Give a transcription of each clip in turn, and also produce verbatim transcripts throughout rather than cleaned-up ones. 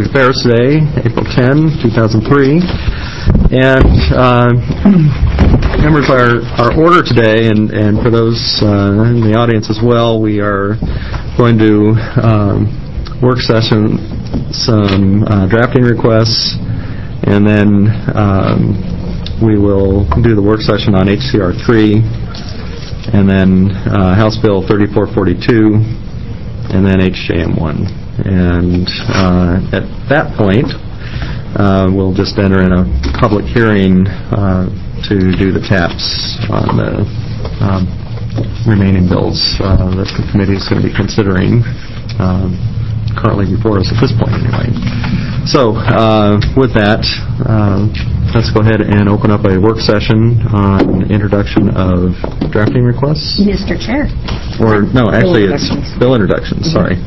Affairs today, April tenth, two thousand three. And uh, members, our, our order today, and, and for those uh, in the audience as well, we are going to um, work session some uh, drafting requests, and then um, we will do the work session on H C R three, and then uh, House Bill thirty-four forty-two, and then H J M one. And uh, at that point, uh, we'll just enter in a public hearing uh, to do the taps on the um, remaining bills uh, that the committee is going to be considering, um, currently before us at this point anyway. So uh, with that, uh, let's go ahead and open up a work session on introduction of drafting requests. Mister Chair. Or, no, actually it's bill introductions, mm-hmm. sorry.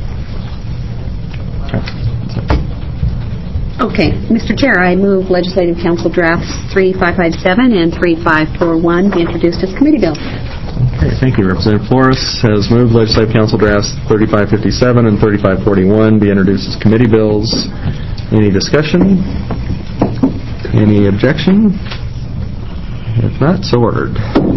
Okay, Mister Chair, I move Legislative Council Drafts three five five seven and three five four one be introduced as committee bills. Okay, thank you. Representative Flores has moved Legislative Council Drafts thirty-five fifty-seven and thirty-five forty-one be introduced as committee bills. Any discussion? Any objection? If not, so ordered.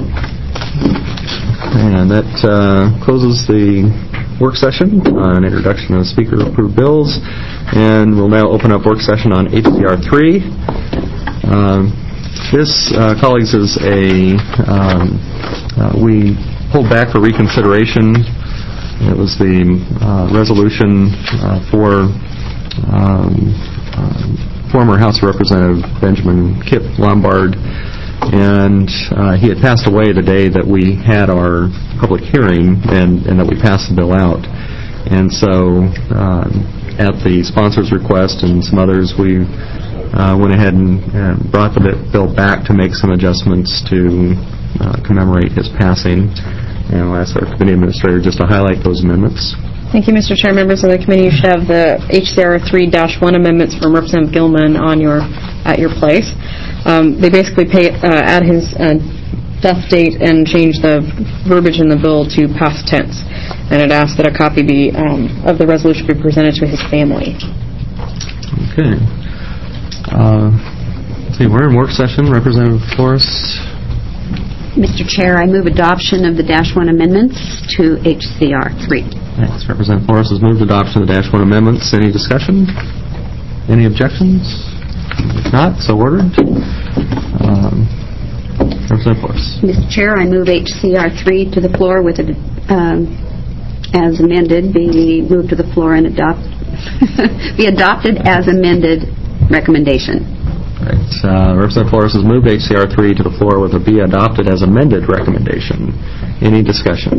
And that uh, closes the work session on introduction of speaker-approved bills, and we'll now open up work session on H C R three. Um, this, uh, colleagues, is a um, uh, we pulled back for reconsideration. It was the uh, resolution uh, for um, uh, former House Representative Benjamin Kip Lombard, and uh, he had passed away the day that we had our public hearing and, and that we passed the bill out. And so uh, at the sponsor's request and some others, we uh, went ahead and uh, brought the bill back to make some adjustments to uh, commemorate his passing. And I'll ask our committee administrator just to highlight those amendments. Thank you, Mister Chair. Members of the committee, you should have the H C R three dash one amendments from Representative Gilman on your at your place. Um, they basically pay, uh, add his uh, death date and change the verbiage in the bill to past tense. And it asks that a copy be um, of the resolution be presented to his family. Okay. Uh, let's see, we're in work session. Representative Flores. Mister Chair, I move adoption of the Dash one amendments to H C R three. Thanks. Representative Flores has moved adoption of the Dash one amendments. Any discussion? Any objections? If not, so ordered. Um, Representative Flores. Mister Chair, I move H C R three to the floor with a, um, as amended, be moved to the floor and adopt be adopted as amended recommendation. Right. Uh, Representative Flores has moved H C R three to the floor with a be adopted as amended recommendation. Any discussion?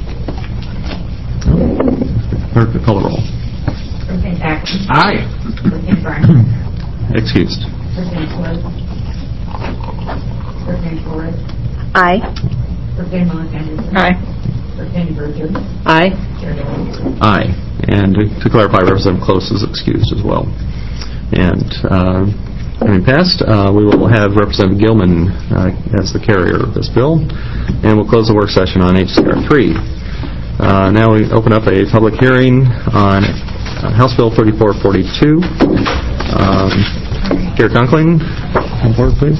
Clerk, call the roll. Representative Atkins. Aye. Representative Bryant. Excused. Representative Flores. Representative Flores. Aye. Representative Millis Anderson. Aye. Representative Berger. Aye. Chair Daly. Aye. And to, to clarify, Representative Close is excused as well. And uh, having passed, uh, we will have Representative Gilman uh, as the carrier of this bill, and we'll close the work session on H C R three. Uh, now we open up a public hearing on uh, House Bill thirty-four forty-two. Um, Gary Conkling, on board, please.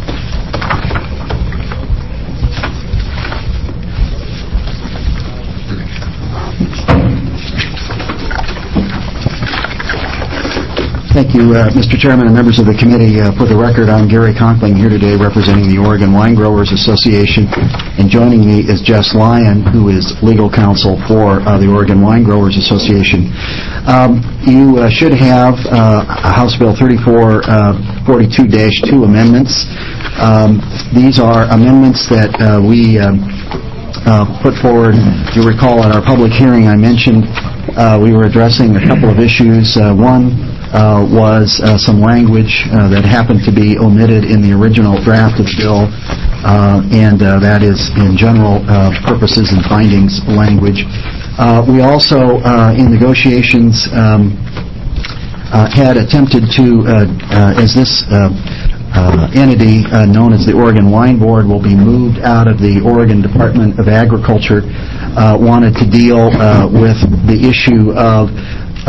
Thank you, uh, Mister Chairman and members of the committee. Uh, for the record, I'm Gary Conkling here today representing the Oregon Wine Growers Association, and joining me is Jess Lyon, who is legal counsel for uh, the Oregon Wine Growers Association. Um, you uh, should have uh, House Bill thirty-four forty-two dash two amendments. Um, these are amendments that uh, we um, uh, put forward. You recall at our public hearing I mentioned uh, we were addressing a couple of issues. Uh, one Uh, was uh, some language uh, that happened to be omitted in the original draft of the bill, uh, and uh, that is in general uh, purposes and findings language. Uh, we also, uh, in negotiations, um, uh, had attempted to, uh, uh, as this uh, uh, entity uh, known as the Oregon Wine Board will be moved out of the Oregon Department of Agriculture, uh, wanted to deal uh, with the issue of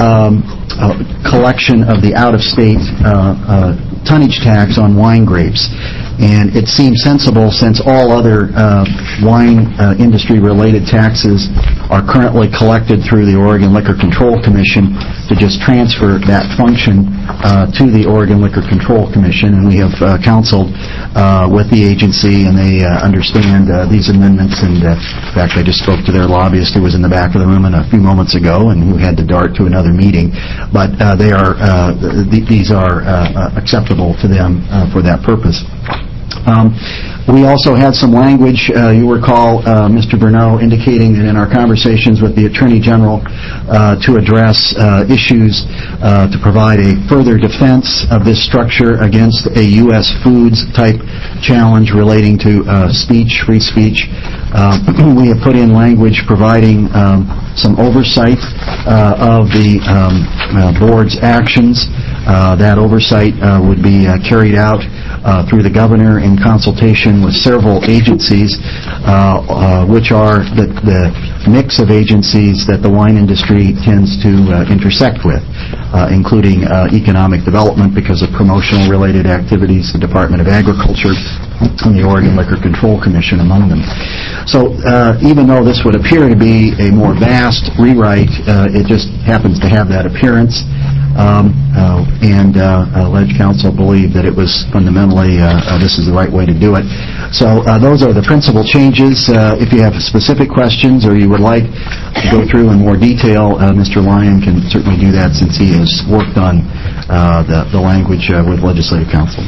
um, uh, collection of the out-of-state uh, uh, tonnage tax on wine grapes. And it seems sensible, since all other uh, wine uh, industry-related taxes are currently collected through the Oregon Liquor Control Commission, to just transfer that function uh, to the Oregon Liquor Control Commission. And we have uh, counseled uh, with the agency, and they uh, understand uh, these amendments. And uh, in fact, I just spoke to their lobbyist, who was in the back of the room a few moments ago and who had to dart to another meeting. But uh, they are uh, th- these are uh, acceptable to them uh, for that purpose. Um, we also had some language, uh, you recall, uh, Mister Bruneau indicating that in our conversations with the Attorney General uh, to address uh, issues uh, to provide a further defense of this structure against a U S foods type challenge relating to uh, speech, free speech. Uh, we have put in language providing um, some oversight uh, of the um, uh, board's actions. Uh, that oversight uh, would be uh, carried out uh, through the governor in consultation with several agencies, uh, uh, which are the, the mix of agencies that the wine industry tends to uh, intersect with, uh, including uh, economic development because of promotional-related activities, the Department of Agriculture, and the Oregon Liquor Control Commission among them. So uh, even though this would appear to be a more vast rewrite, uh, it just happens to have that appearance. Um, uh, and uh, uh, Ledge Council believed that it was fundamentally, uh, uh, this is the right way to do it. So uh, those are the principal changes. Uh, if you have specific questions or you would like to go through in more detail, uh, Mister Lyon can certainly do that, since he has worked on uh, the, the language uh, with Legislative Council.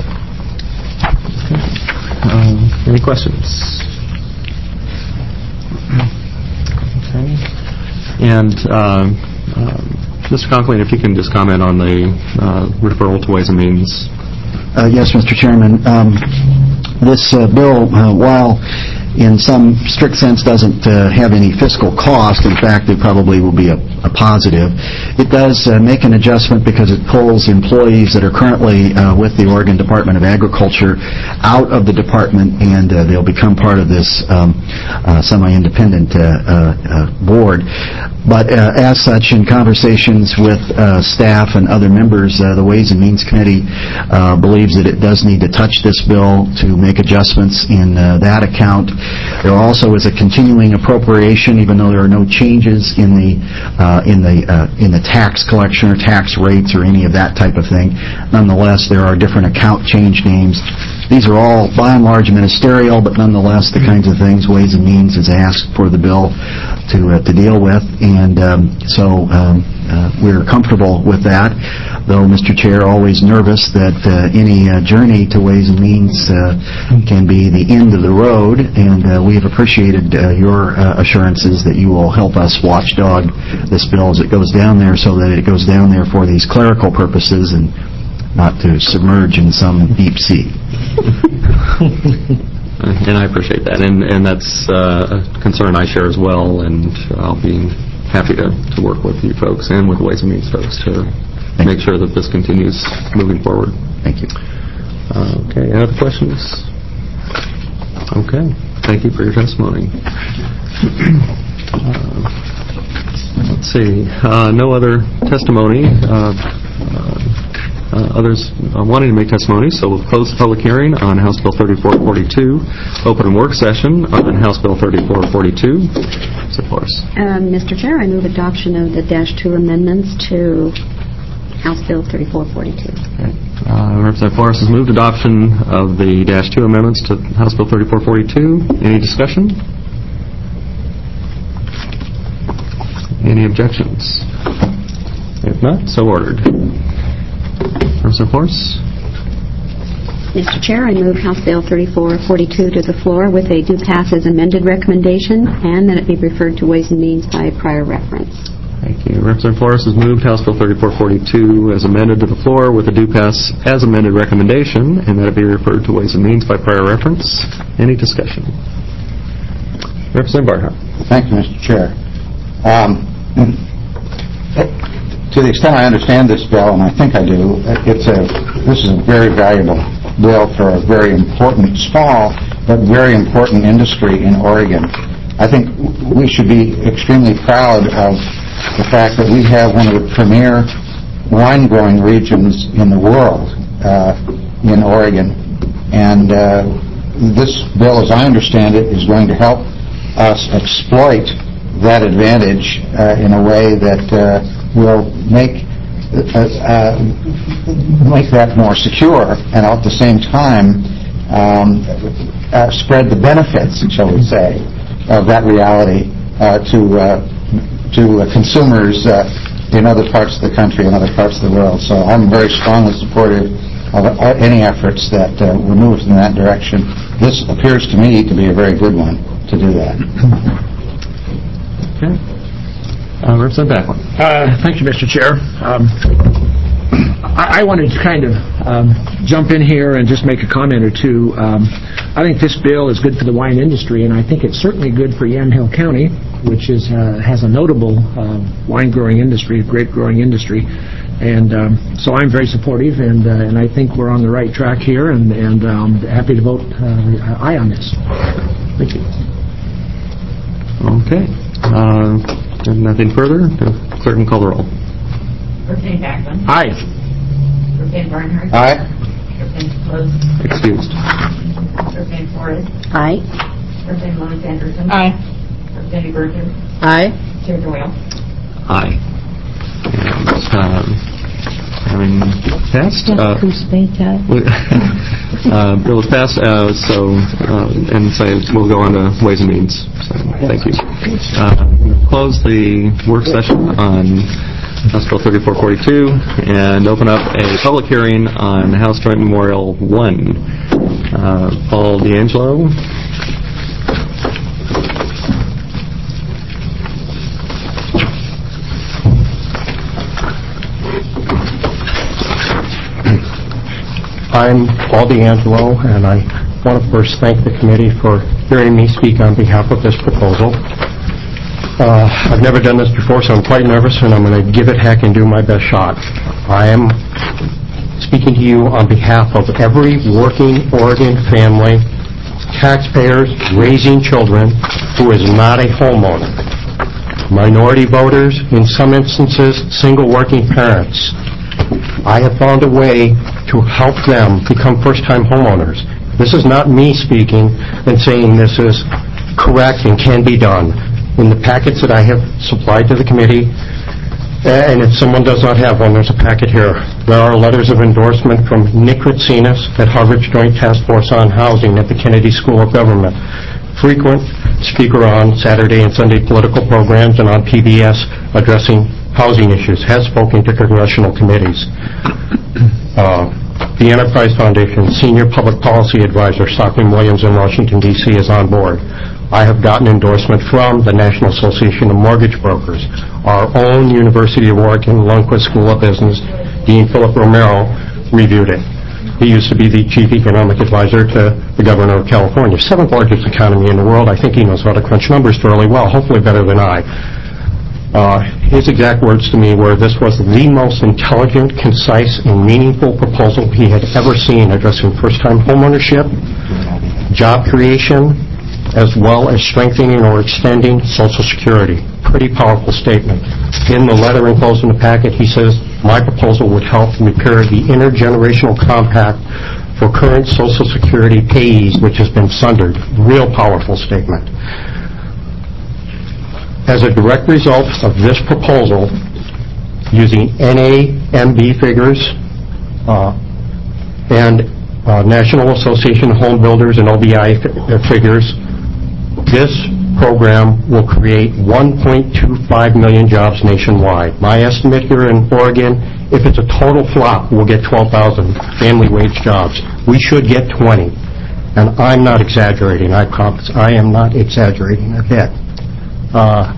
Um, any questions? Okay. And uh, um, Mister Conklin, if you can just comment on the uh, referral to Ways and Means. Uh, yes, Mister Chairman. Um, this uh, bill, uh, while in some strict sense doesn't uh, have any fiscal cost, in fact, it probably will be a, a positive, it does uh, make an adjustment because it pulls employees that are currently uh, with the Oregon Department of Agriculture out of the department, and uh, they'll become part of this um, uh, semi-independent uh, uh, board. But uh, as such, in conversations with uh, staff and other members, uh, the Ways and Means Committee uh, believes that it does need to touch this bill to make adjustments in uh, that account. There also is a continuing appropriation, even though there are no changes in the uh, in the uh, in the tax collection or tax rates or any of that type of thing. Nonetheless, there are different account change names. These are all, by and large, ministerial, but nonetheless, the kinds of things Ways and Means is asked for the bill to uh, to deal with, and um, so um, uh, we're comfortable with that. Though, Mister Chair, always nervous that uh, any uh, journey to Ways and Means uh, can be the end of the road, and uh, we've appreciated uh, your uh, assurances that you will help us watchdog this bill as it goes down there, so that it goes down there for these clerical purposes and not to submerge in some deep sea. And I appreciate that, and and that's uh, a concern I share as well, and I'll be happy to, to work with you folks and with the Ways and Means folks to Thank make you. sure that this continues moving forward. Thank you. Uh, okay, any other questions? Okay, thank you for your testimony. uh, let's see, uh, no other testimony. Uh, uh, Uh, others uh, wanting to make testimony, so we'll close the public hearing on House Bill thirty-four forty-two. Open and work session on House Bill thirty-four forty-two. Mister Forrest. Um, Mister Chair, I move adoption of the Dash two amendments to House Bill thirty-four forty-two. Okay. Uh, Representative Forrest has moved adoption of the Dash two amendments to House Bill thirty-four forty-two. Any discussion? Any objections? If not, so ordered. Mister Forrest. Mister Chair, I move House Bill thirty-four forty-two to the floor with a do pass as amended recommendation, and that it be referred to Ways and Means by prior reference. Thank you. Representative Forrest has moved House Bill thirty-four forty-two as amended to the floor with a do pass as amended recommendation, and that it be referred to Ways and Means by prior reference. Any discussion? Representative Barnhart. Thank you, Mister Chair. Um, To the extent I understand this bill, and I think I do, it's a this is a very valuable bill for a very important, small but very important industry in Oregon. I think we should be extremely proud of the fact that we have one of the premier wine growing regions in the world uh, in Oregon. And uh, this bill, as I understand it, is going to help us exploit that advantage uh, in a way that uh, will make uh, uh, make that more secure, and at the same time um, uh, spread the benefits, shall we say, of that reality uh, to uh, to uh, consumers uh, in other parts of the country and other parts of the world. So I'm very strongly supportive of uh, any efforts that uh, will move in that direction. This appears to me to be a very good one to do that. Okay. Uh, Representative Backlund. Uh, thank you, Mister Chair. Um, I, I wanted to kind of um, jump in here and just make a comment or two. Um, I think this bill is good for the wine industry, and I think it's certainly good for Yamhill County, which is uh, has a notable uh, wine growing industry, grape growing industry. And um, so I'm very supportive, and uh, and I think we're on the right track here, and, and um, happy to vote uh, aye on this. Thank you. Okay. Uh, and nothing further? The clerk can call the roll. Representative Backlund. Aye. Representative Barnhart. Aye. Representative Close. Excused. Representative Flores. Aye. Representative Lewis Anderson. Aye. Representative Burgess. Aye. Chair Doyle. Aye. And, um, having passed, uh, uh, bill is passed, uh, so, uh, and so we'll go on to Ways and Means. So, thank you. Uh, we'll close the work session on House Bill thirty-four forty-two and open up a public hearing on House Joint Memorial one. Uh, Paul D'Angelo. I'm Paul D'Angelo, and I want to first thank the committee for hearing me speak on behalf of this proposal. Uh, I've never done this before, so I'm quite nervous, and I'm going to give it heck and do my best shot. I am speaking to you on behalf of every working Oregon family, taxpayers raising children, who is not a homeowner. Minority voters, in some instances, single working parents. I have found a way to help them become first-time homeowners. This is not me speaking and saying this is correct and can be done. In the packets that I have supplied to the committee, and if someone does not have one, there's a packet here. There are letters of endorsement from Nick Ritsinas at Harvard's Joint Task Force on Housing at the Kennedy School of Government, frequent speaker on Saturday and Sunday political programs and on P B S addressing housing issues, has spoken to congressional committees. Uh, the Enterprise Foundation Senior Public Policy Advisor, Stockman Williams in Washington, D C is on board. I have gotten endorsement from the National Association of Mortgage Brokers. Our own University of Oregon Lundquist School of Business, Dean Philip Romero, reviewed it. He used to be the chief economic advisor to the governor of California, seventh largest economy in the world. I think he knows how to crunch numbers fairly well, hopefully better than I. Uh, his exact words to me were, this was the most intelligent, concise, and meaningful proposal he had ever seen addressing first-time homeownership, job creation, as well as strengthening or extending Social Security. Pretty powerful statement. In the letter enclosed in the packet, he says, my proposal would help repair the intergenerational compact for current Social Security payees, which has been sundered. Real powerful statement. As a direct result of this proposal, using N A M B figures uh, and uh, National Association of Home Builders and O B I f- figures, this program will create one point two five million jobs nationwide. My estimate here in Oregon, if it's a total flop, we'll get twelve thousand family wage jobs. We should get twenty. And I'm not exaggerating, I promise. I am not exaggerating a bit. Uh,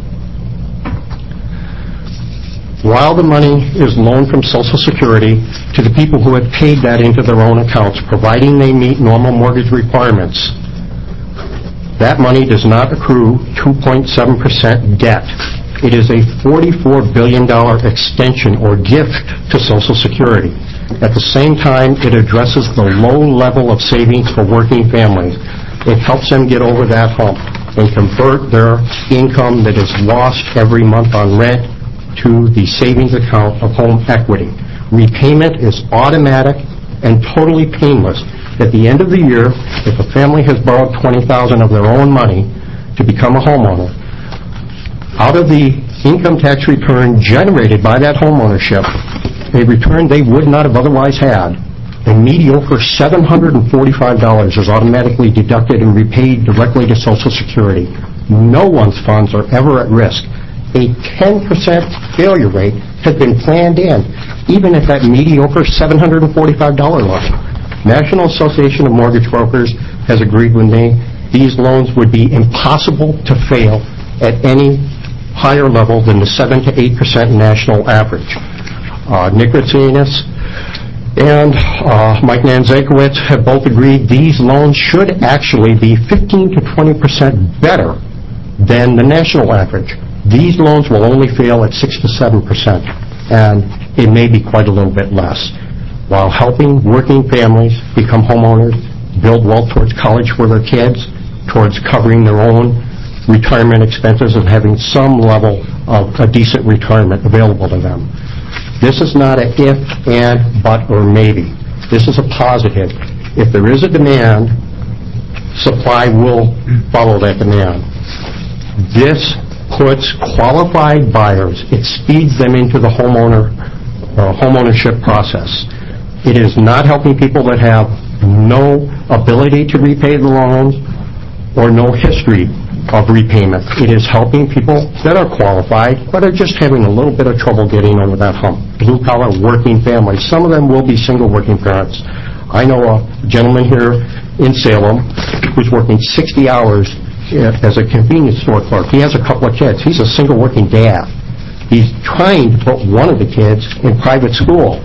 while the money is loaned from Social Security to the people who have paid that into their own accounts, providing they meet normal mortgage requirements, that money does not accrue two point seven percent debt. It is a forty-four billion dollars extension or gift to Social Security. At the same time, it addresses the low level of savings for working families. It helps them get over that hump and convert their income that is lost every month on rent, to the savings account of home equity. Repayment is automatic and totally painless. At the end of the year, if a family has borrowed twenty thousand dollars of their own money to become a homeowner, out of the income tax return generated by that homeownership, a return they would not have otherwise had, a mediocre seven hundred forty-five dollars is automatically deducted and repaid directly to Social Security. No one's funds are ever at risk. A ten percent failure rate has been planned in, even at that mediocre seven hundred forty-five dollars level. National Association of Mortgage Brokers has agreed with me these loans would be impossible to fail at any higher level than the seven to eight percent national average. Uh, Nick Ritsinas and uh, Mike Nanzakowicz have both agreed these loans should actually be fifteen to twenty percent better than the national average. These loans will only fail at six to seven percent, and it may be quite a little bit less, while helping working families become homeowners, build wealth towards college for their kids, towards covering their own retirement expenses and having some level of a decent retirement available to them. This is not a if, and, but, or maybe. This is a positive. If there is a demand, supply will follow that demand. This puts qualified buyers, it speeds them into the homeowner uh, homeownership process. It is not helping people that have no ability to repay the loans or no history of repayment. It is helping people that are qualified but are just having a little bit of trouble getting over that hump. Blue-collar working families. Some of them will be single working parents. I know a gentleman here in Salem who's working sixty hours as a convenience store clerk. He has a couple of kids. He's a single working dad. He's trying to put one of the kids in private school.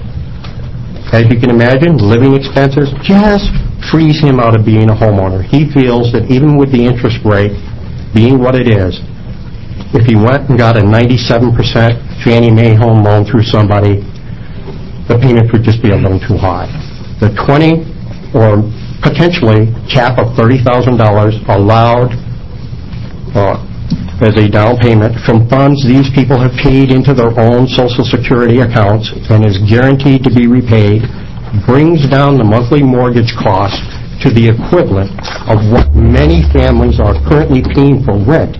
As you can imagine, living expenses just frees him out of being a homeowner. He feels that even with the interest rate being what it is, if he went and got a ninety-seven percent Fannie Mae home loan through somebody, the payments would just be a little too high. The twenty or potentially cap of thirty thousand dollars allowed uh, as a down payment from funds these people have paid into their own Social Security accounts and is guaranteed to be repaid, brings down the monthly mortgage cost to the equivalent of what many families are currently paying for rent.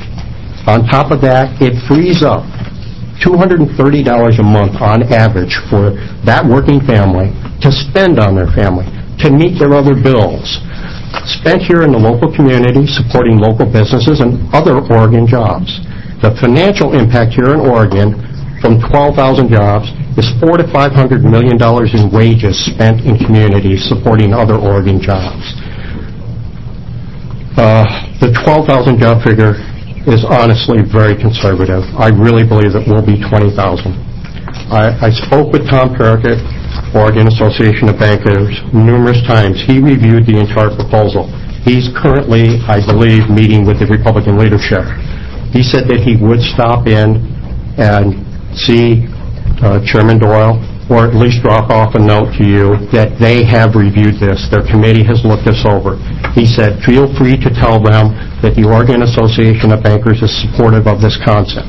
On top of that, it frees up two hundred thirty dollars a month on average for that working family to spend on their family, to meet their other bills, spent here in the local community supporting local businesses and other Oregon jobs. The financial impact here in Oregon from twelve thousand jobs is four to five hundred million dollars in wages spent in communities supporting other Oregon jobs. Uh, the twelve thousand job figure is honestly very conservative. I really believe it will be twenty thousand. I, I spoke with Tom Perrickett, Oregon Association of Bankers, numerous times. He reviewed the entire proposal. He's currently, I believe, meeting with the Republican leadership. He said that he would stop in and see uh, Chairman Doyle, or at least drop off a note to you that they have reviewed this. Their committee has looked this over. He said, feel free to tell them that the Oregon Association of Bankers is supportive of this concept.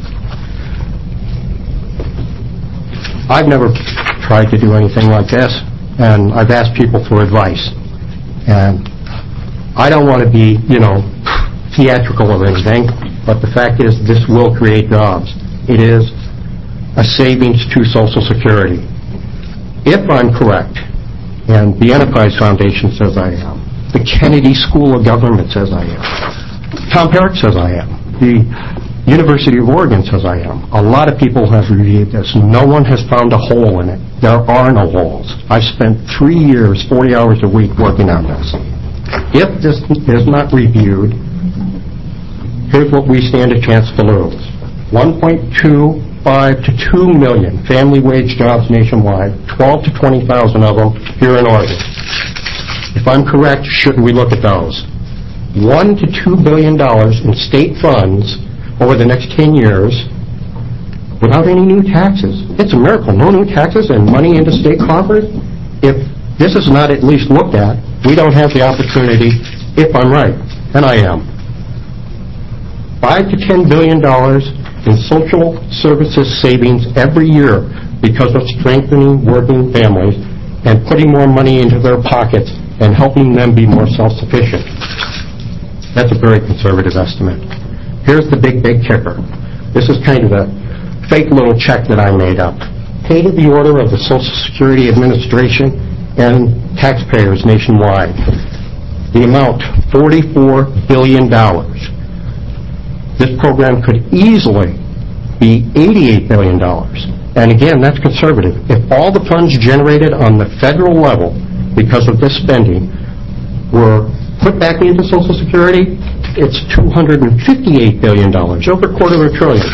I've never tried to do anything like this, and I've asked people for advice. And I don't want to be, you know, theatrical or anything, but the fact is this will create jobs. It is a savings to Social Security. If I'm correct, and the Enterprise Foundation says I am, the Kennedy School of Government says I am, Tom Perrick says I am, the University of Oregon says I am. A lot of people have reviewed this. No one has found a hole in it. There are no holes. I've spent three years, forty hours a week working on this. If this is not reviewed, here's what we stand a chance to lose. one point two five to two million family wage jobs nationwide, twelve to twenty thousand of them here in Oregon. If I'm correct, shouldn't we look at those? One to two billion dollars in state funds over the next ten years without any new taxes. It's a miracle. No new taxes and money into state coffers. If this is not at least looked at, we don't have the opportunity, if I'm right, and I am. Five to ten billion dollars in social services savings every year because of strengthening working families and putting more money into their pockets and helping them be more self-sufficient. That's a very conservative estimate. Here's the big, big kicker. This is kind of a fake little check that I made up. Paid at the order of the Social Security Administration and taxpayers nationwide. The amount, forty-four billion dollars. This program could easily be eighty-eight billion dollars. And again, that's conservative. If all the funds generated on the federal level because of this spending were put back into Social Security, it's two hundred fifty-eight billion dollars, over a quarter of a trillion.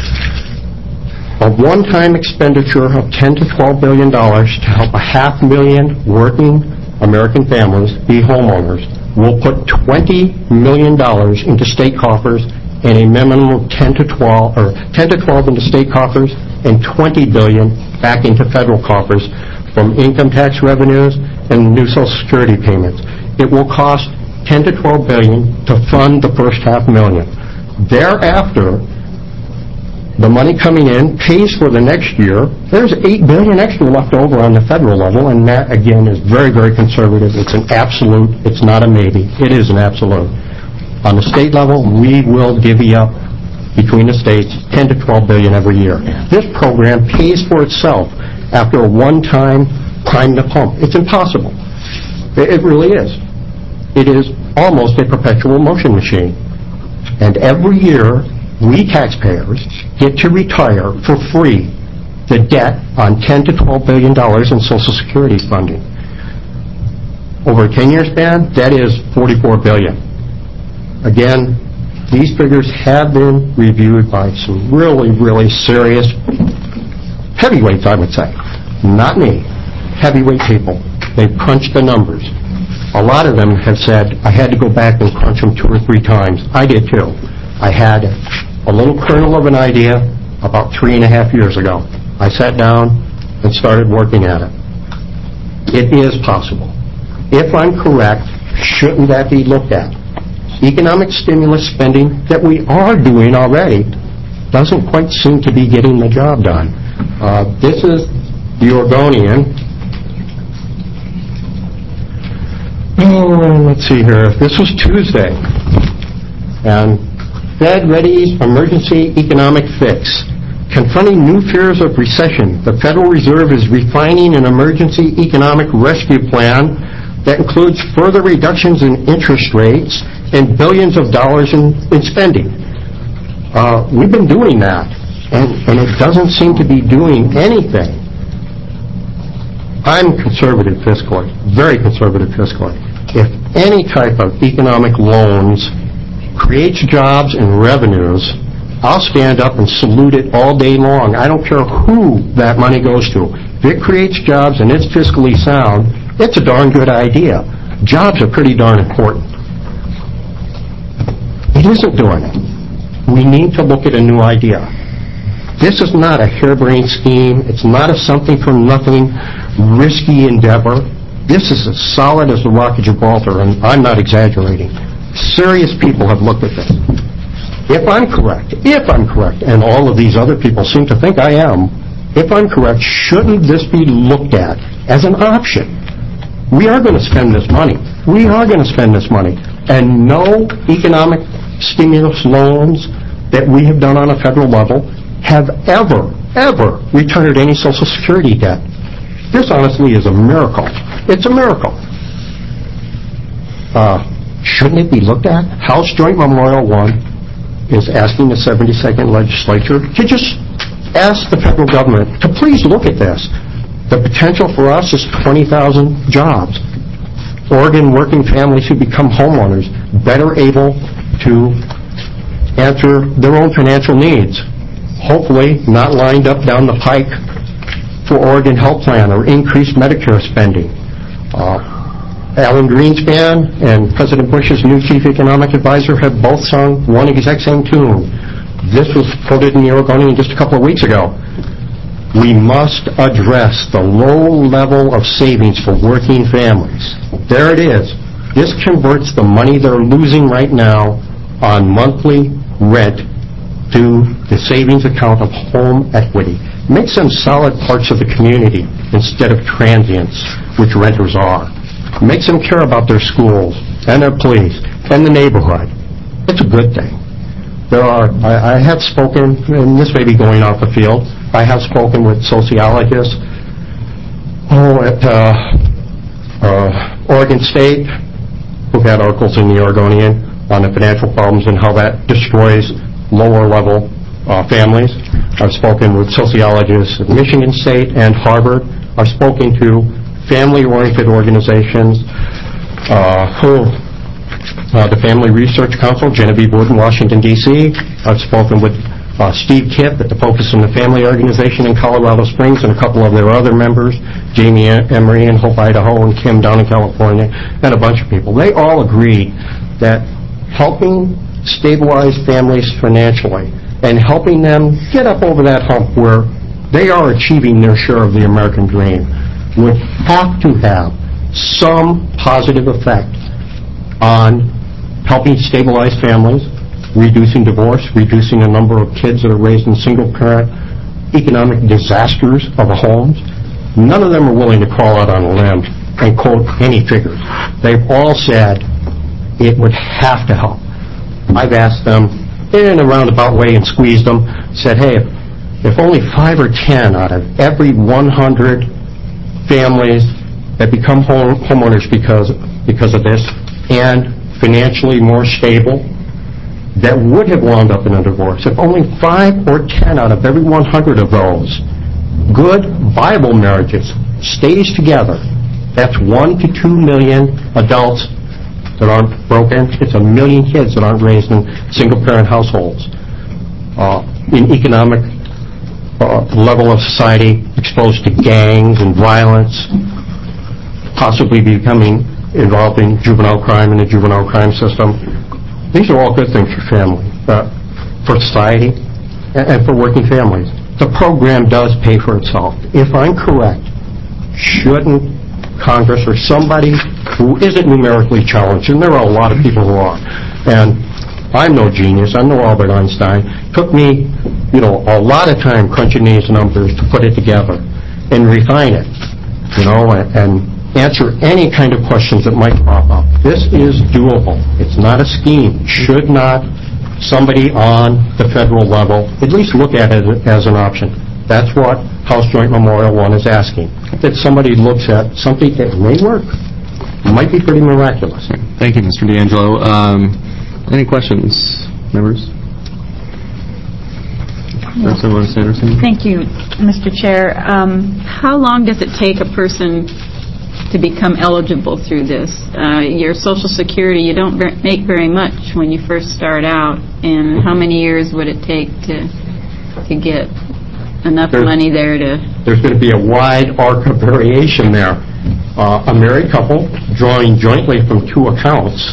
A one-time expenditure of ten to twelve billion dollars to help a half million working American families be homeowners will put twenty million dollars into state coffers and a minimum of ten to twelve, or ten to twelve into state coffers and twenty billion dollars back into federal coffers from income tax revenues and new Social Security payments. It will cost ten to twelve billion dollars to fund the first half million. Thereafter, the money coming in pays for the next year. There's eight billion dollars extra left over on the federal level, and that, again, is very, very conservative. It's an absolute. It's not a maybe. It is an absolute. On the state level, we will divvy up between the states ten to twelve billion dollars every year. This program pays for itself after a one-time prime the pump. It's impossible. It really is. It is almost a perpetual motion machine. And every year, we taxpayers get to retire for free the debt on ten to twelve billion dollars in Social Security funding. Over a ten-year span, that is forty-four billion dollars. Again, these figures have been reviewed by some really, really serious heavyweights, I would say. Not me. Heavyweight people. They crunched the numbers. A lot of them have said, I had to go back and crunch them two or three times. I did too. I had a little kernel of an idea about three and a half years ago. I sat down and started working at it. It is possible. If I'm correct, shouldn't that be looked at? Economic stimulus spending that we are doing already doesn't quite seem to be getting the job done. Uh, this is the Oregonian. Oh, let's see here. This was Tuesday. And Fed readies emergency economic fix. Confronting new fears of recession, the Federal Reserve is refining an emergency economic rescue plan that includes further reductions in interest rates and billions of dollars in, in spending. Uh, we've been doing that, and, and it doesn't seem to be doing anything. I'm conservative fiscally, very conservative fiscally. If any type of economic loans creates jobs and revenues, I'll stand up and salute it all day long. I don't care who that money goes to. If it creates jobs and it's fiscally sound, it's a darn good idea. Jobs are pretty darn important. It isn't doing it. We need to look at a new idea. This is not a harebrained scheme. It's not a something-for-nothing risky endeavor. This is as solid as the Rock of Gibraltar, and I'm not exaggerating. Serious people have looked at this. If I'm correct, if I'm correct, and all of these other people seem to think I am, if I'm correct, shouldn't this be looked at as an option? We are going to spend this money. We are going to spend this money. And no economic stimulus loans that we have done on a federal level have ever, ever returned any Social Security debt. This honestly is a miracle. It's a miracle. Uh, shouldn't it be looked at? House Joint Memorial one is asking the seventy-second legislature to just ask the federal government to please look at this. The potential for us is twenty thousand jobs. Oregon working families who become homeowners better able to answer their own financial needs. Hopefully not lined up down the pike for Oregon Health Plan or increased Medicare spending. Uh, Alan Greenspan and President Bush's new chief economic advisor have both sung one exact same tune. This was quoted in the Oregonian just a couple of weeks ago. We must address the low level of savings for working families. There it is. This converts the money they're losing right now on monthly rent to the savings account of home equity. Makes them solid parts of the community instead of transients, which renters are. Makes them care about their schools and their police and the neighborhood. It's a good thing. There are, I, I have spoken, and this may be going off the field, I have spoken with sociologists oh, at uh, uh, Oregon State, who've had articles in the Oregonian on the financial problems and how that destroys lower-level uh, families. I've spoken with sociologists at Michigan State and Harvard. I've spoken to family-oriented organizations uh, who Uh, the Family Research Council, Genevieve Wood in Washington, D C I've spoken with uh, Steve Kipp at the Focus on the Family Organization in Colorado Springs and a couple of their other members, Jamie Emery in Hope, Idaho, and Kim down in California, and a bunch of people. They all agree that helping stabilize families financially and helping them get up over that hump where they are achieving their share of the American dream would have to have some positive effect on helping stabilize families, reducing divorce, reducing the number of kids that are raised in single-parent economic disasters of homes. None of them are willing to crawl out on a limb and quote any figures. They've all said it would have to help. I've asked them in a roundabout way and squeezed them, said, hey, if, if only five or ten out of every one hundred families that become home, homeowners because, because of this and financially more stable that would have wound up in a divorce, if only five or ten out of every one hundred of those good, viable marriages stays together, that's one to two million adults that aren't broken. It's a million kids that aren't raised in single-parent households. Uh, in economic uh, level of society, exposed to gangs and violence, possibly becoming involved in juvenile crime in the juvenile crime system. These are all good things for family, uh, for society, and, and for working families. The program does pay for itself. If I'm correct, shouldn't Congress or somebody who isn't numerically challenged, and there are a lot of people who are, and I'm no genius, I'm no Albert Einstein, took me, you know, a lot of time crunching these numbers to put it together and refine it, you know, and, and answer any kind of questions that might pop up. This is doable. It's not a scheme. Should not somebody on the federal level at least look at it as an option? That's what House Joint Memorial one is asking. That somebody looks at something that may work. It might be pretty miraculous. Thank you, Mister D'Angelo. Um, any questions, members? Representative Sanderson? Thank you, Mister Chair. Um, how long does it take a person to become eligible through this? Uh, your Social Security, you don't ver- make very much when you first start out, and how many years would it take to to get enough There's, money there to... There's going to be a wide arc of variation there. Uh, a married couple drawing jointly from two accounts,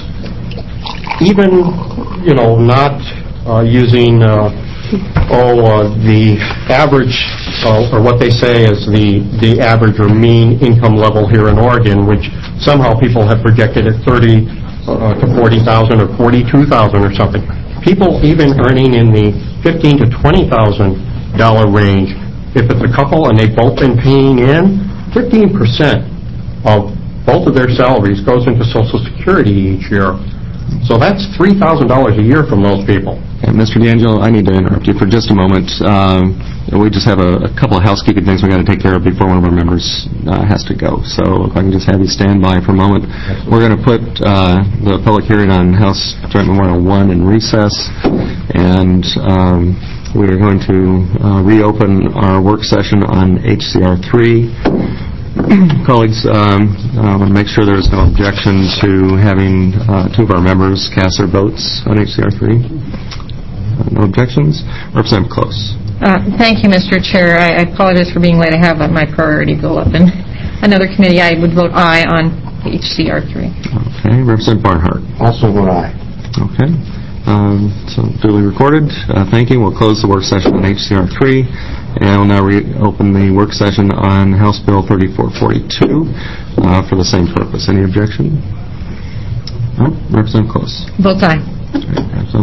even, you know, not uh, using uh, oh, uh, the average, uh, or what they say is the, the average or mean income level here in Oregon, which somehow people have projected at thirty uh, to forty thousand or forty-two thousand or something. People even earning in the fifteen to twenty thousand dollar range, if it's a couple and they've both been paying in, fifteen percent of both of their salaries goes into Social Security each year. So that's three thousand dollars a year from those people. And Mister D'Angelo, I need to interrupt you for just a moment. Um, we just have a, a couple of housekeeping things we've got to take care of before one of our members uh, has to go. So if I can just have you stand by for a moment. Absolutely. We're going to put uh, the public hearing on House Joint Memorial one in recess, and um, we are going to uh, reopen our work session on H C R three. Colleagues, um, I want to make sure there's no objection to having uh, two of our members cast their votes on H C R three. Uh, no objections? Representative Close. Uh, thank you, Mister Chair. I, I apologize for being late. I have uh, my priority bill up in another committee. I would vote aye on H C R three. Okay. Representative Barnhart. Also vote aye. Okay. Um, so duly recorded. Uh, thank you. We'll close the work session on H C R three. And we'll now reopen the work session on House Bill thirty-four forty-two uh, for the same purpose. Any objection? No? Representative Close. Vote aye. Representative Close.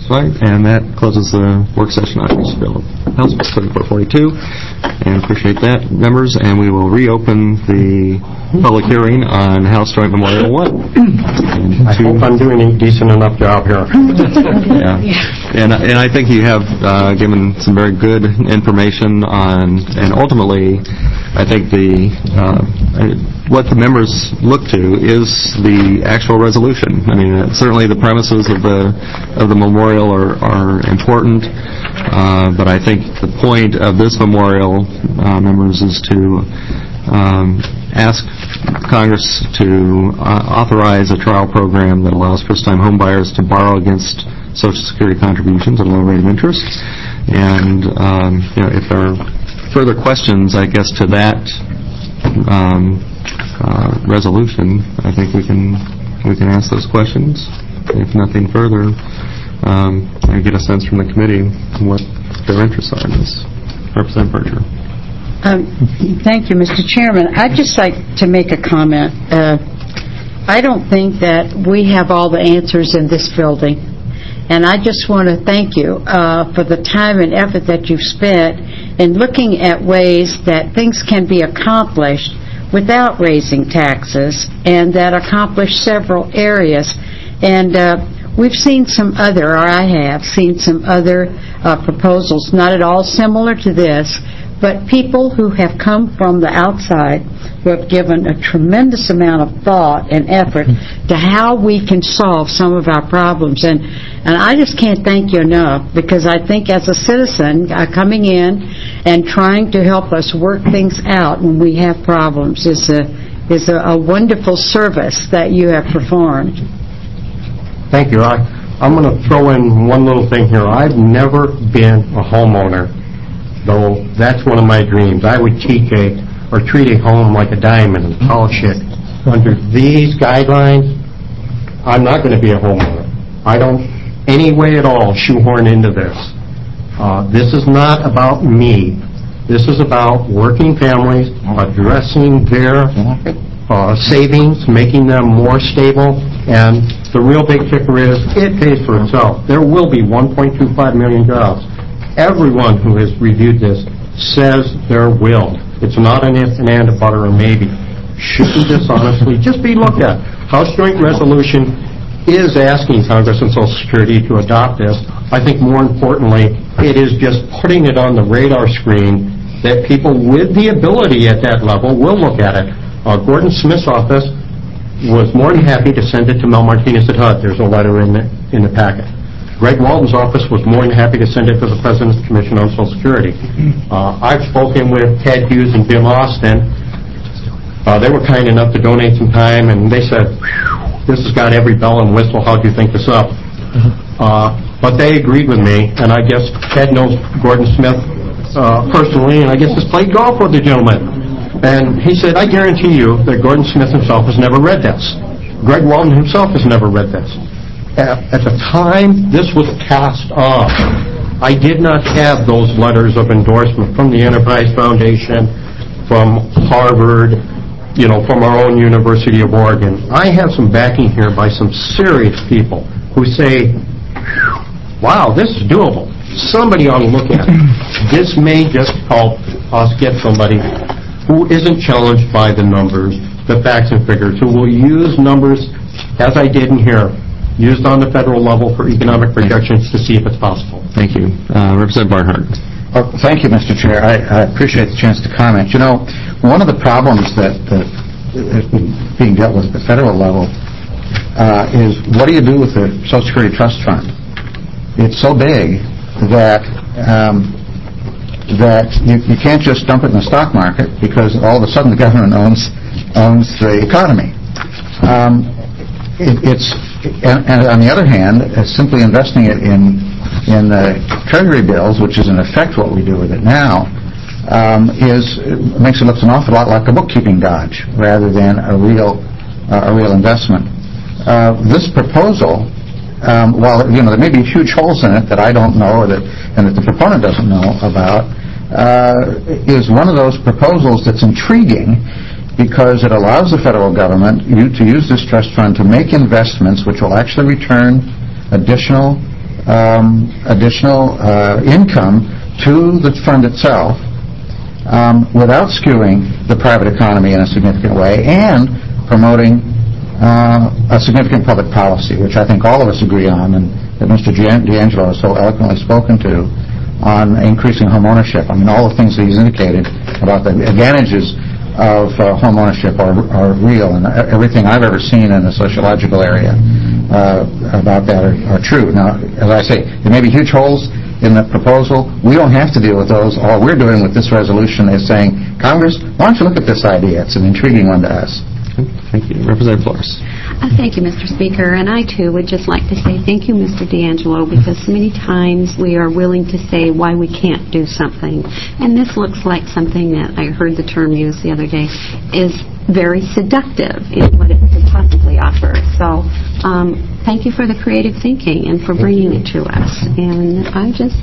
Right, and that closes the work session on this bill. House Bill thirty-four forty-two, and appreciate that, members. And we will reopen the public hearing on House Joint Memorial One. I hope I'm doing a decent enough job here. Yeah, and and I think you have uh, given some very good information on, and ultimately, I think the uh, what the members look to is the actual resolution. I mean, uh, certainly the premises of the of the memorial are, are important, uh, but I think the point of this memorial, uh, members, is to um, ask Congress to uh, authorize a trial program that allows first-time homebuyers to borrow against Social Security contributions at a low rate of interest. And um, you know, if there are further questions, I guess, to that um, uh, resolution, I think we can we can ask those questions. If nothing further, um, I get a sense from the committee what their interests are in this. Representative Berger. Um, thank you, Mister Chairman. I'd just like to make a comment. Uh, I don't think that we have all the answers in this building, and I just want to thank you uh, for the time and effort that you've spent in looking at ways that things can be accomplished without raising taxes, and that accomplish several areas. And uh, we've seen some other, or I have seen some other uh, proposals, not at all similar to this, but people who have come from the outside who have given a tremendous amount of thought and effort to how we can solve some of our problems. And and I just can't thank you enough, because I think as a citizen, uh, coming in and trying to help us work things out when we have problems is a, is a, a wonderful service that you have performed. Thank you. I, I'm going to throw in one little thing here. I've never been a homeowner, though that's one of my dreams. I would teach a, or treat a home like a diamond and polish it. Under these guidelines, I'm not going to be a homeowner. I don't, any way at all, shoehorn into this. Uh, this is not about me. This is about working families, addressing their uh, savings, making them more stable, and the real big kicker is it pays for itself. There will be one point two five million jobs. Everyone who has reviewed this says there will. It's not an if, an and, a but, or a maybe. Shouldn't this honestly just be looked at? House Joint Resolution is asking Congress and Social Security to adopt this. I think more importantly, it is just putting it on the radar screen that people with the ability at that level will look at it. Uh, Gordon Smith's office was more than happy to send it to Mel Martinez at H U D. There's a letter in the, in the packet. Greg Walton's office was more than happy to send it to the President's Commission on Social Security. Uh, I've spoken with Ted Hughes and Bill Austin. Uh, they were kind enough to donate some time, and they said, this has got every bell and whistle. How do you think this up? Uh, but they agreed with me, and I guess Ted knows Gordon Smith uh, personally, and I guess has played golf with the gentleman. And he said, I guarantee you that Gordon Smith himself has never read this. Greg Walton himself has never read this. At, at the time this was passed off, I did not have those letters of endorsement from the Enterprise Foundation, from Harvard, you know, from our own University of Oregon. I have some backing here by some serious people who say, wow, this is doable. Somebody ought to look at it. This may just help us get somebody who isn't challenged by the numbers, the facts and figures, who will use numbers, as I did in here, used on the federal level for economic projections to see if it's possible. Thank you. Uh, Representative Barnhart. Oh, thank you, Mister Chair. I, I appreciate the chance to comment. You know, one of the problems that, that is being dealt with at the federal level uh, is what do you do with the Social Security Trust Fund? It's so big that um, that you, you can't just dump it in the stock market, because all of a sudden the government owns owns the economy. Um, it, it's and, and on the other hand, uh, simply investing it in in the Treasury bills, which is in effect what we do with it now, um, is makes it look an awful lot like a bookkeeping dodge rather than a real uh, a real investment. Uh, this proposal, um, while you know there may be huge holes in it that I don't know, or that and that the proponent doesn't know about, uh, is one of those proposals that's intriguing, because it allows the federal government you, to use this trust fund to make investments which will actually return additional um, additional uh, income to the fund itself um, without skewing the private economy in a significant way and promoting uh, a significant public policy, which I think all of us agree on, and that Mister D'Angelo has so eloquently spoken to, on increasing home ownership. I mean, all the things that he's indicated about the advantages of uh, home ownership are, are real, and everything I've ever seen in the sociological area uh, about that are, are true. Now, as I say, there may be huge holes in the proposal. We don't have to deal with those. All we're doing with this resolution is saying, Congress, why don't you look at this idea? It's an intriguing one to us. Thank you. Representative Flores. Uh, thank you, Mister Speaker. And I, too, would just like to say thank you, Mister D'Angelo, because so many times we are willing to say why we can't do something. And this looks like something that I heard the term used the other day is very seductive in what it could possibly offer. So um, thank you for the creative thinking and for bringing it to us. And I just,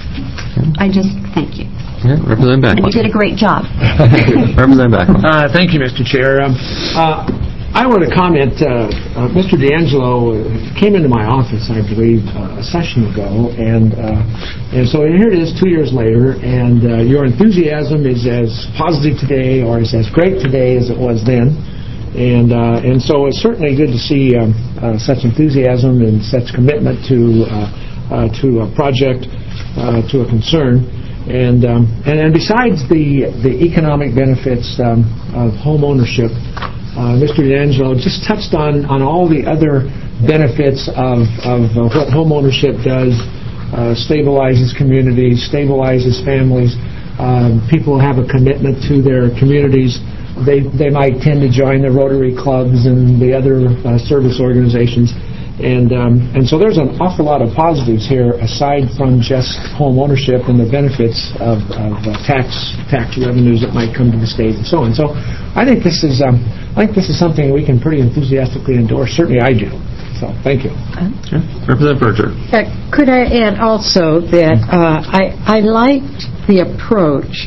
I just thank you. Yeah, Representative Backlund. And you did a great job. Representative Backlund. Uh, thank you, Mister Chair. Um, uh, I want to comment. Uh, uh, Mister D'Angelo came into my office, I believe, uh, a session ago, and uh, and so here it is, two years later, and uh, your enthusiasm is as positive today, or is as great today as it was then, and uh, and so it's certainly good to see um, uh, such enthusiasm and such commitment to uh, uh, to a project, uh, to a concern. And, um, and and besides the the economic benefits um, of home ownership, uh, Mister D'Angelo just touched on, on all the other benefits of, of uh, what home ownership does. Uh, stabilizes communities, stabilizes families. Um, people have a commitment to their communities. They they might tend to join the Rotary clubs and the other uh, service organizations. And um, and so there's an awful lot of positives here aside from just home ownership and the benefits of, of uh, tax tax revenues that might come to the state and so on. So I think this is um, I think this is something we can pretty enthusiastically endorse. Certainly I do. So thank you. Okay. Representative Berger. Uh, could I add also that uh, I I liked the approach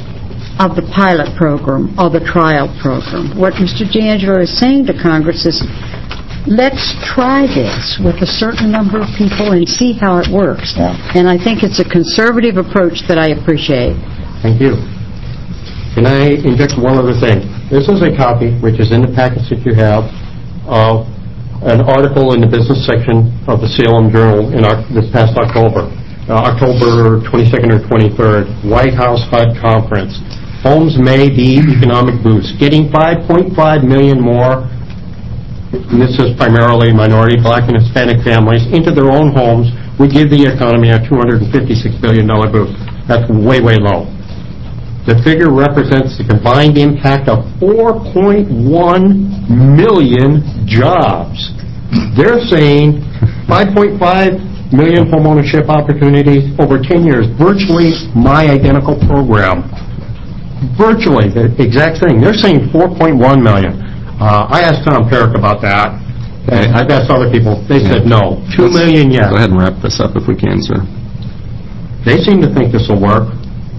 of the pilot program or the trial program. What Mister D'Angelo is saying to Congress is, let's try this with a certain number of people and see how it works. Yeah. And I think it's a conservative approach that I appreciate. Thank you. Can I inject one other thing? This is a copy, which is in the package that you have, of an article in the business section of the Salem Journal in our, this past October, uh, October twenty-second or twenty-third, White House H U D conference. Homes may be economic boost, getting five point five million more. And this is primarily minority, black, and Hispanic families, into their own homes would give the economy a two hundred fifty-six billion dollars boost. That's way, way low. The figure represents the combined impact of four point one million jobs. They're saying five point five million homeownership opportunities over ten years, virtually my identical program. Virtually the exact thing. They're saying four point one million. Uh, I asked Tom Perrick about that, and I've asked other people. They Yeah. said no. Two Let's million, yes. Go ahead and wrap this up if we can, sir. They seem to think this will work.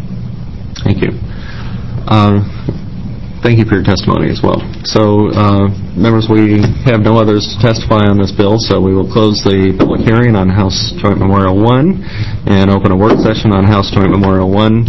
Thank you. Uh, thank you for your testimony as well. So, uh, members, we have no others to testify on this bill, so we will close the public hearing on House Joint Memorial one and open a work session on House Joint Memorial one.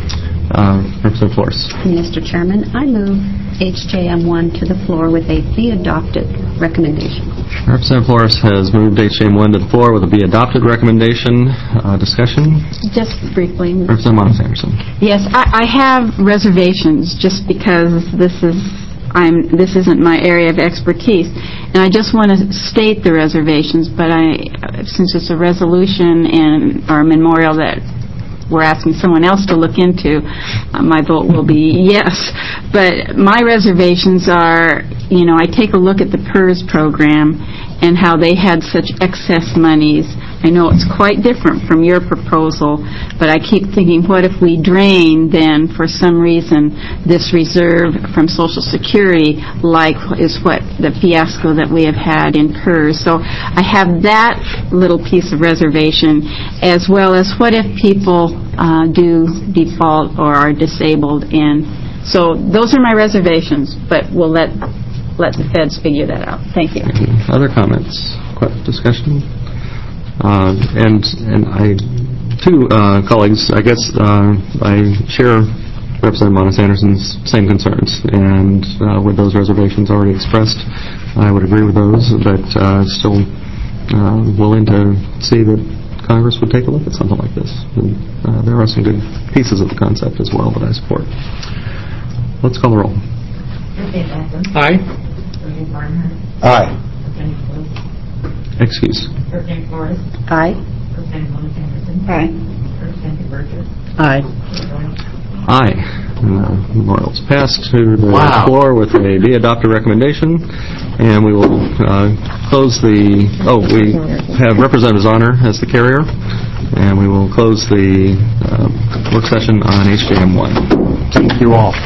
Uh, Representative Flores. Mister Chairman, I move H J M one to the floor with a be adopted recommendation. Representative Flores has moved H J M one to the floor with a be adopted recommendation. Uh, discussion? Just briefly. Representative Monis-Anderson. Yes, I, I have reservations just because this is I'm this isn't my area of expertise, and I just want to state the reservations. But I, since it's a resolution and or a memorial that we're asking someone else to look into, uh, my vote will be yes. But my reservations are, you know, I take a look at the PERS program and how they had such excess monies. I know it's quite different from your proposal, but I keep thinking, what if we drain then, for some reason, this reserve from Social Security, like is what the fiasco that we have had in PERS. So I have that little piece of reservation, as well as what if people uh, do default or are disabled. And so those are my reservations, but we'll let let the feds figure that out. Thank you. Thank you. Other comments? Discussion? Uh, and and I, too, uh, colleagues, I guess uh, I share Representative Monis Anderson's same concerns, and uh, with those reservations already expressed, I would agree with those, but uh, still uh, willing to see that Congress would take a look at something like this. And, uh, there are some good pieces of the concept as well that I support. Let's call the roll. Representative Backlund. Aye. Representative Barnhart. Aye. Representative Close. Excuse. Representative Flores. Aye. Representative Monis Anderson. Aye. Representative Burgess. Aye. Aye. And the memorial's passed to the Wow. floor with a be adopted recommendation, and we will uh, close the, oh, we have Representative Zahner as the carrier, and we will close the uh, work session on H J M one. Thank you all.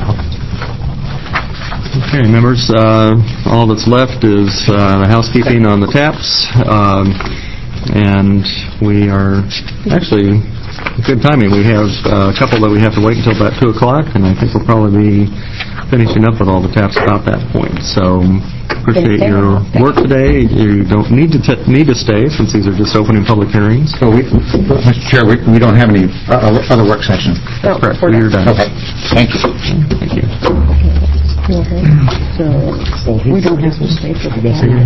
Okay, members, uh, all that's left is uh, the housekeeping on the taps, um, and we are actually, good timing. We have uh, a couple that we have to wait until about two o'clock, and I think we'll probably be finishing up with all the taps about that point. So appreciate your work today. You don't need to t- need to stay, since these are just opening public hearings. So we, Mister Chair, we, we don't have any uh, other work sessions. That's correct. We're done. Okay. Thank you. Thank you. So, we don't have to stay for the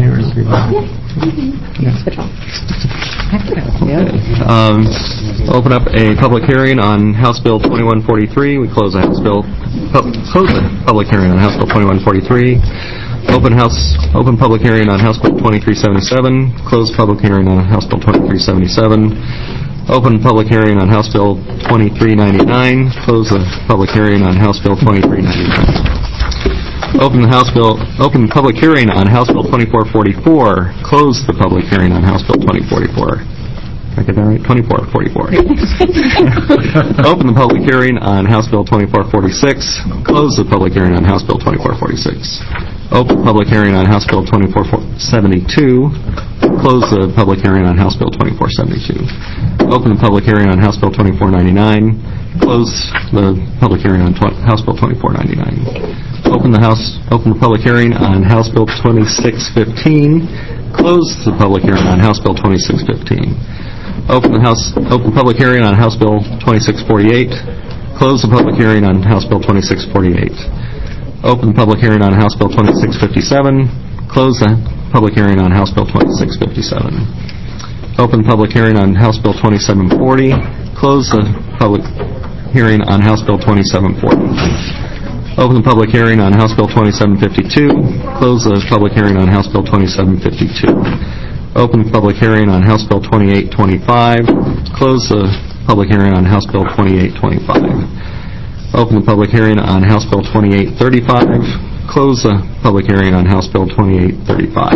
Um, open up a public hearing on House Bill twenty-one forty-three. We close the House Bill, pu- close the public hearing on House Bill twenty-one forty-three. Open House, open public hearing on House Bill twenty-three seventy-seven. Close public hearing on House Bill twenty-three seventy-seven. Open public hearing on House Bill twenty-three ninety-nine. Close the public hearing on House Bill twenty-three ninety-nine. Open the House Bill, open the public hearing on House Bill twenty-four forty-four. Close the public hearing on House Bill twenty forty-four. Did I get that right? twenty-four forty-four. Open the public hearing on House Bill twenty-four forty-six. Close the public hearing on House Bill twenty-four forty-six. Open public hearing on House Bill twenty-four seventy-two. Close the public hearing on House Bill twenty-four seventy-two. Open the public hearing on House Bill twenty-four ninety-nine. Close the public hearing on tw- House Bill twenty-four ninety-nine. Open the House, open the public hearing on House Bill twenty-six fifteen. Close the public hearing on House Bill twenty-six fifteen. Open the House, open public hearing on House Bill twenty-six forty-eight. Close the public hearing on House Bill twenty-six forty-eight. Open the public hearing on House Bill twenty-six fifty-seven. Close the public hearing on House Bill twenty-six fifty-seven. Open public hearing on House Bill twenty-seven forty. Close the public hearing on House Bill twenty-seven forty. Open the public hearing on House Bill twenty-seven fifty-two. Close the public hearing on House Bill twenty-seven fifty-two. Open the public hearing on House Bill twenty-eight twenty-five. Close the public hearing on House Bill twenty-eight twenty-five. Open the public hearing on House Bill twenty-eight thirty-five. Close the public hearing on House Bill twenty-eight thirty-five.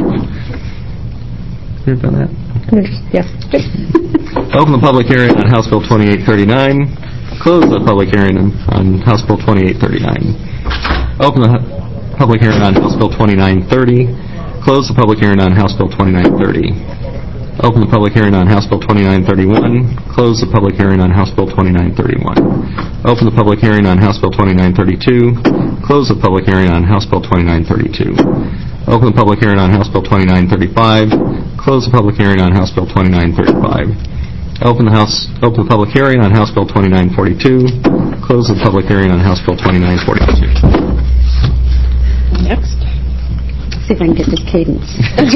You've done that? Yes. Open the public hearing on House Bill twenty-eight thirty-nine. Close the public hearing on, on House Bill twenty-eight thirty-nine. Open the hu- public hearing on House Bill twenty-nine thirty. Close the public hearing on House Bill twenty-nine thirty. Open the public hearing on House Bill twenty-nine thirty-one. Close the public hearing on House Bill twenty-nine thirty-one. Open the public hearing on House Bill twenty-nine thirty-two. Close the public hearing on House Bill twenty-nine thirty-two. Open the public hearing on House Bill twenty-nine thirty-five. Close the public hearing on House Bill twenty-nine thirty-five. Open the House, open the public hearing on House Bill twenty-nine forty-two. Close the public hearing on House Bill twenty-nine forty-two. Next. See if I can get this cadence.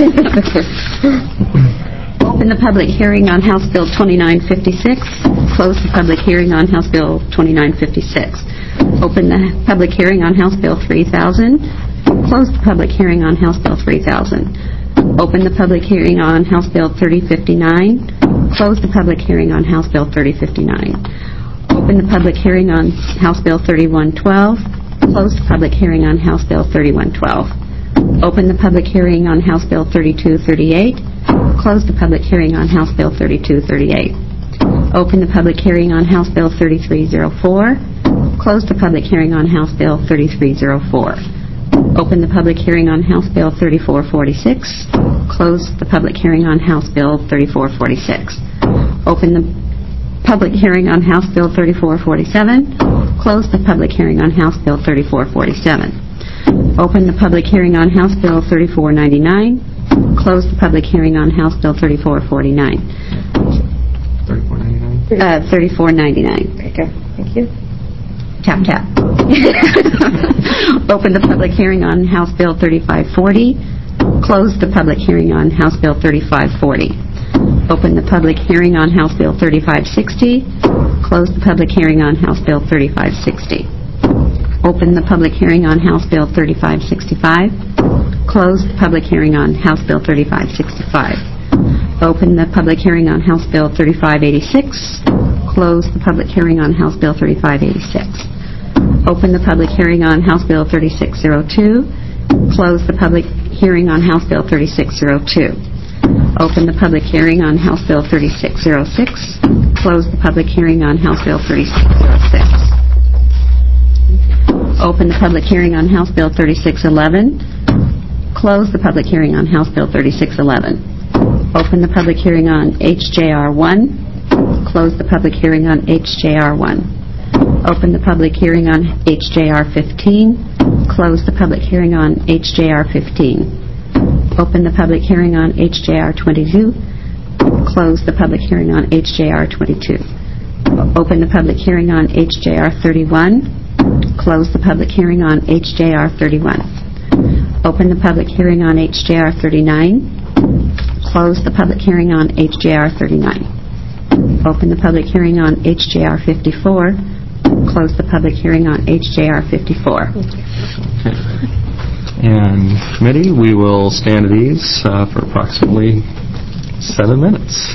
Open the public hearing on House Bill twenty-nine fifty-six. Close the public hearing on House Bill twenty-nine fifty-six. Open the public hearing on House Bill three thousand. Close the public hearing on House Bill three thousand. Open the public hearing on House Bill thirty fifty-nine. Close the public hearing on House Bill thirty fifty-nine. Open the public hearing on House Bill thirty-one twelve. Close the public hearing on House Bill thirty-one twelve. Open the public hearing on House Bill thirty-two thirty-eight. Close the public hearing on House Bill thirty-two thirty-eight. Open the public hearing on House Bill thirty-three oh four. Close the public hearing on House Bill thirty-three oh four. Open the public hearing on House Bill thirty-four forty-six. Close the public hearing on House Bill thirty-four forty-six. Open the public hearing on House Bill thirty-four forty-seven. Close the public hearing on House Bill thirty-four forty-seven. Open the public hearing on House Bill thirty-four ninety-nine. Close the public hearing on House Bill thirty-four forty-nine. thirty-four ninety-nine. Uh, thirty-four ninety-nine. Okay, thank you. Tap, tap. Open the public hearing on House Bill thirty-five forty. Close the public hearing on House Bill thirty-five forty. Open the public hearing on House Bill thirty-five sixty. Close the public hearing on House Bill thirty-five sixty. Open the public hearing on House Bill thirty-five sixty-five. Close the public hearing on House Bill thirty-five sixty-five. Open the public hearing on House Bill thirty-five eighty-six. Close the public hearing on House Bill thirty-five eighty-six. Open the public hearing on House Bill thirty-six oh two. Close the public hearing on House Bill thirty-six oh two. Open the public hearing on House Bill thirty-six oh six. Close the public hearing on House Bill thirty-six oh six. Open the public hearing on House Bill thirty-six eleven. Close the public hearing on House Bill thirty-six eleven. Open the public hearing on H J R one. Close the public hearing on H J R one. Open the public hearing on H J R fifteen. Close the public hearing on H J R fifteen. Open the public hearing on H J R twenty-two. Close the public hearing on H J R twenty-two. Open the public hearing on H J R thirty-one. Close the public hearing on H J R thirty-one. Open the public hearing on H J R thirty-nine. Close the public hearing on H J R thirty-nine. Open the public hearing on H J R fifty-four. Close the public hearing on H J R fifty-four. And committee, we will stand at ease uh, for approximately seven minutes.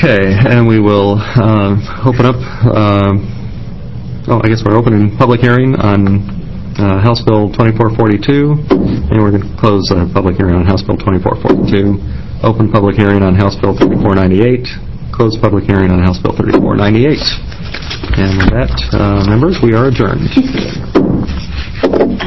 Okay, and we will uh, open up, uh, oh, I guess we're opening public hearing on uh, House Bill twenty-four forty-two, and we're going to close the public hearing on House Bill twenty-four forty-two, open public hearing on House Bill thirty-four ninety-eight, close public hearing on House Bill thirty-four ninety-eight. And with that, uh, members, we are adjourned.